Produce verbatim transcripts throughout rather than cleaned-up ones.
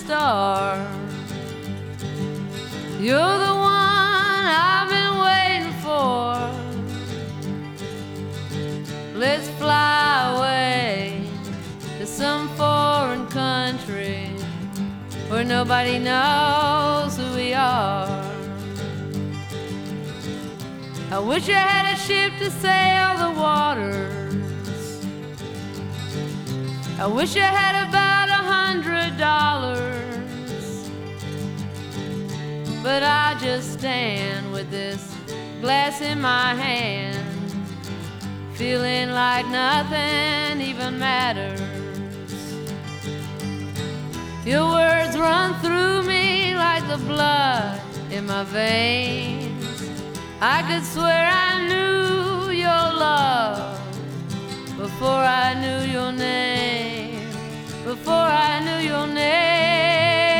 star. You're the one I've been waiting for. Let's fly away to some foreign country where nobody knows who we are. I wish I had a ship to sail the waters. I wish I had about a hundred dollars. But I just stand with this glass in my hand, feeling like nothing even matters. Your words run through me like the blood in my veins. I could swear I knew your love before I knew your name, before I knew your name.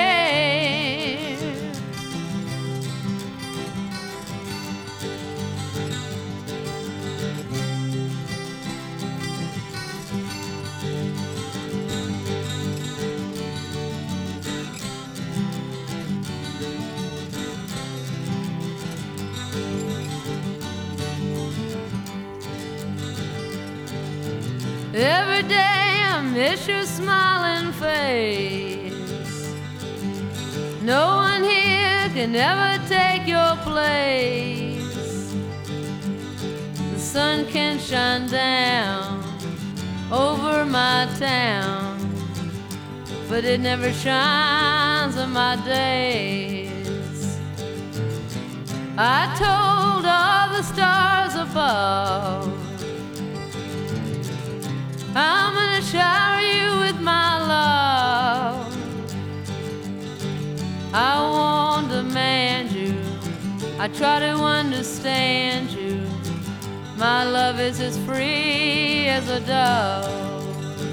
Every day I miss your smiling face. No one here can ever take your place. The sun can shine down over my town, but it never shines on my days. I told all the stars above, I'm gonna shower you with my love. I won't demand you, I try to understand you. My love is as free as a dove.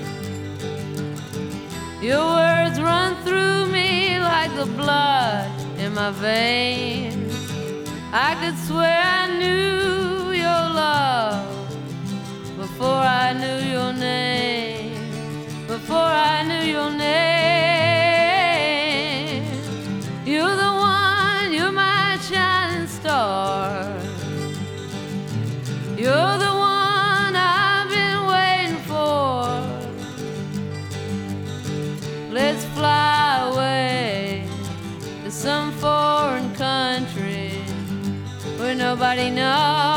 Your words run through me like the blood in my veins. I could swear I knew your love before I knew your name, before I knew your name. You're the one, you're my shining star. You're the one I've been waiting for. Let's fly away to some foreign country where nobody knows